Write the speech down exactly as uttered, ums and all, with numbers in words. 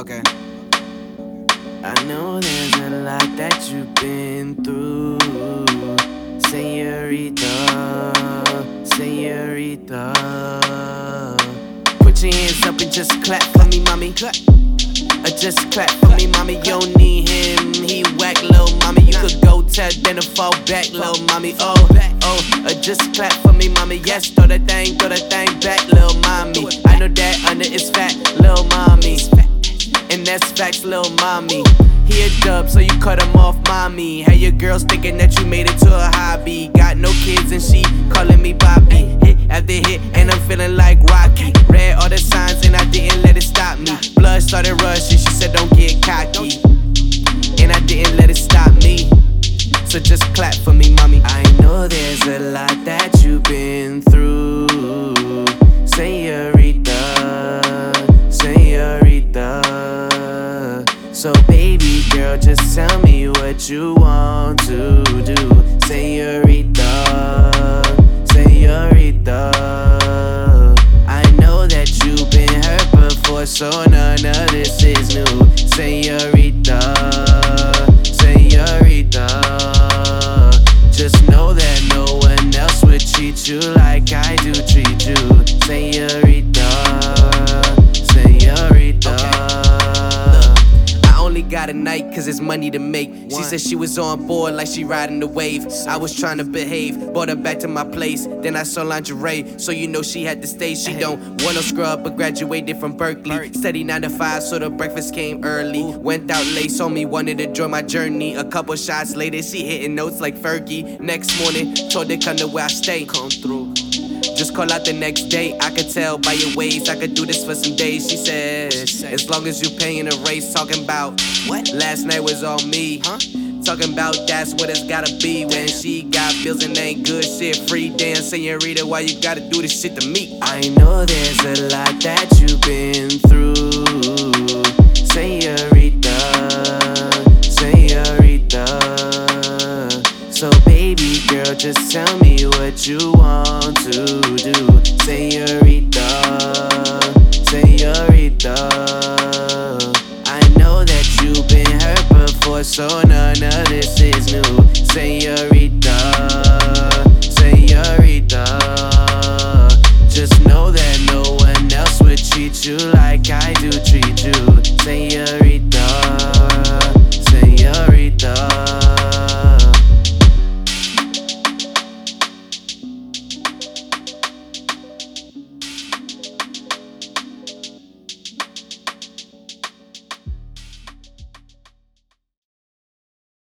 Okay. I know there's a lot that you've been through, señorita, señorita. Put your hands up and just clap for me, mommy. Clap. Uh, just clap for me, mommy. You don't need him, he whack, lil' mommy. You could go tell, then to fall back, lil' mommy. Oh, oh, uh, just clap for me, mommy. Yes, throw that thing, throw that thing back, lil' mommy. I know that under is fat, lil' mommy. And that's facts, lil' mommy. He a dub, so you cut him off, mommy. Hey, your girls thinking that you made it to a hobby. Got no kids and she calling me Bobby. Hit after hit, and I'm feeling like Rocky. Read all the signs and I didn't let it stop me. Blood started rushing, she said don't get cocky. And I didn't let it stop me. So just clap for me, mommy. I know there's a lot that you've been through, señorita, señorita. So baby girl, just tell me what you want to do, señorita, señorita. I know that you've been hurt before, so none of this is new, señorita, señorita. Just know that no one else would treat you like I do treat you, señorita, señorita. Got a night cause it's money to make. She said she was on board like she riding the wave. I was trying to behave, brought her back to my place. Then I saw lingerie, so you know she had to stay. She don't want no scrub but graduated from Berkeley. Steady nine to five, so the breakfast came early. Went out late, saw me, wanted to join my journey. A couple shots later, she hitting notes like Fergie. Next morning, told her come to where I stay. Come through. Just call out the next day, I could tell by your ways I could do this for some days. She said, as long as you paying the race. Talking about, what? Last night was on me, huh? Talking about that's what it's gotta be. When she got bills and ain't good shit free. Damn, señorita, why you gotta do this shit to me? I know there's a lot that you've been through, señorita, señorita. So baby girl, just tell me what you want to do, señorita, señorita. I know that you've been hurt before, so none of this is new, señorita.